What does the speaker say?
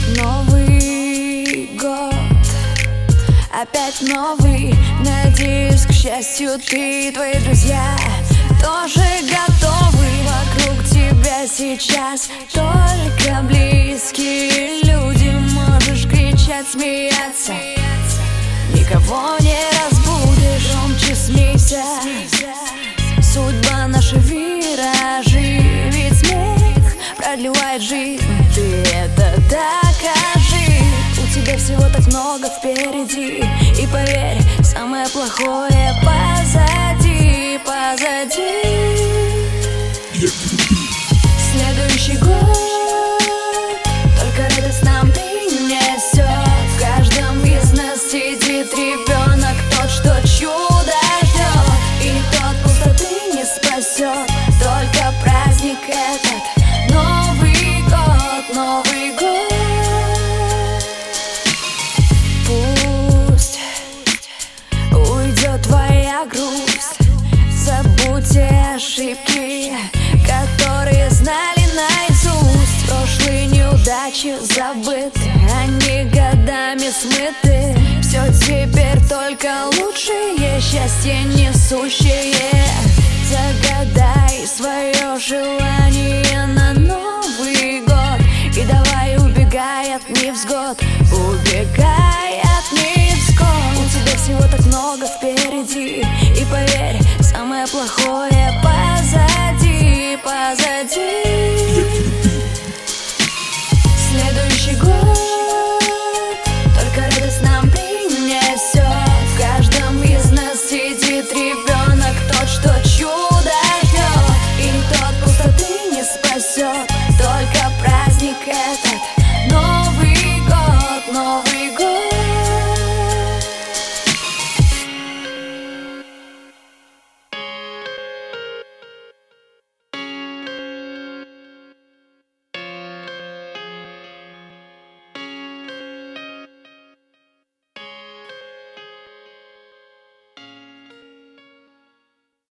Новый год, опять новый. Надеюсь, к счастью, ты и твои друзья тоже готовы. Вокруг тебя сейчас только близкие люди. Можешь кричать, смеяться, никого не разбудишь. Громче смейся, судьба наша виражи. Ведь смех продлевает жизнь, ты это докажи. У тебя всего так много впереди, и поверь, самое плохое позади, позади. Следующий год только радость нам принесет. В каждом из нас сидит ребенок, тот, что чудо ждет, и тот пустоты не спасет только праздник этот. Новый год, Новый год. Пусть уйдет твоя грусть, забудьте ошибки, которые знали наизусть. Прошлые неудачи забыты, они годами смыты. Все теперь только лучшее, счастье несущее. Загадай свое желание на Новый год, и давай убегай от невзгод, убегай от невзгод. У тебя всего так много впереди, и поверь, самое плохое позади, позади. Следующий год